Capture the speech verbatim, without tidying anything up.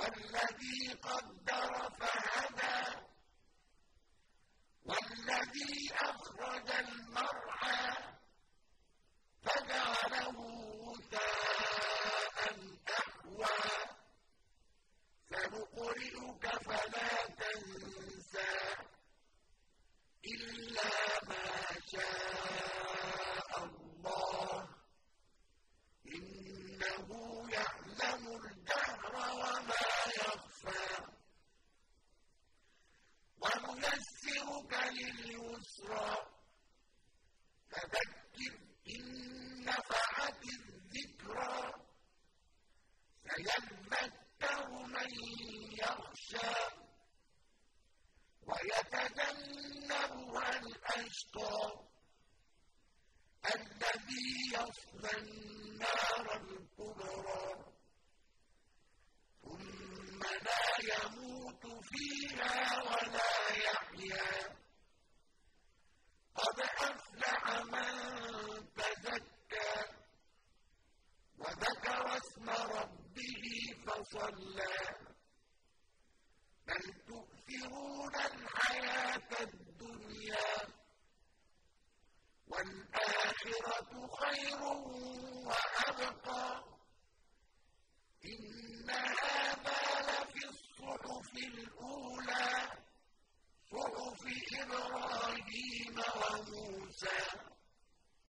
والذي قدر فهدى والذي أخرج المرعى فجعله غثاء أحوى سنقرئك فلا تنسى إلا ما شاء الله إنه يعلم الجهر وما يخفى ونيسرك لليسرى فذكر إن نفعت الذكرى سيذكر من يخشى ويتجنبها الأشقى الذي يصلى النار الكبرى ثم لا يموت فيها ولا يحيا قد أفلح من تزكى وذكر اسم ربه فصلى بل تؤثرون الحياة الدنيا والآخرة خير وأبقى إن هذا لفي الصحف الأولى صحف إبراهيم وموسى